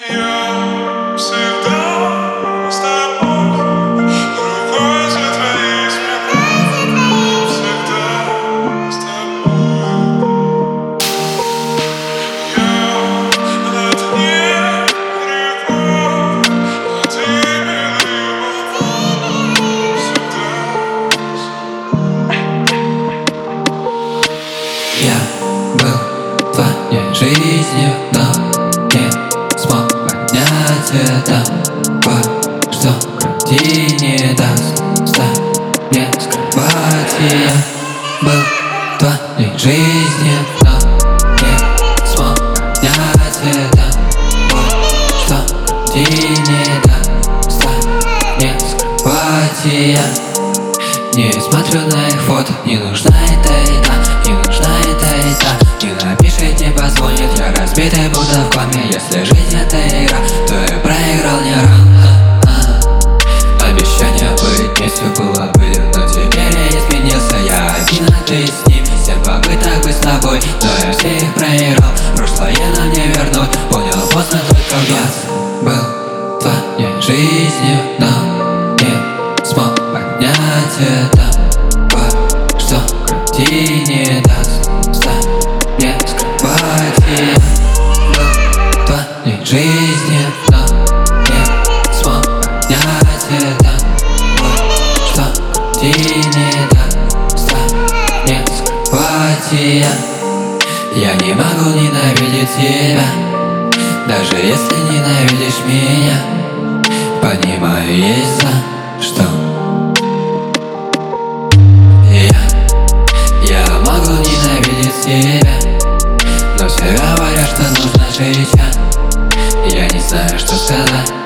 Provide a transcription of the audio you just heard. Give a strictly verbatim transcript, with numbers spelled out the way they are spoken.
Я всегда с тобой, рукой за твоей спиной, всегда с тобой. Я на дне рекой, а ты милый, всегда Я был твоей жизнью, но не смог понять это. Кое-что в груди не даст мне скрывать. И я был твоей жизнью, но не смог понять это. Кое-что в груди не даст мне скрывать. И я не смотрю на их фото, не нужна эта еда, не нужна эта еда. Не напишет, не позвонит, я разбитый будто в коме. Если жизнь это игра, то я проиграл не рано. Обещание быть вместе было были, но теперь я изменился. Я один, а ты с ним, всем попыток быть с тобой, но я все их проиграл. Прошлое нам не вернуть, понял поздно только вновь. Был твоей жизнью, но не смог понять это. Кое-что в груди не даст мне скрывать. И я был твоей жизнью, но не смог понять это. Кое-что в груди не даст мне скрывать. И я Я не могу ненавидеть тебя, даже если ненавидишь меня. Понимаю, есть за что. Я могу ненавидеть тебя, но все говорят, что нужно жить. Я не знаю, что сказать.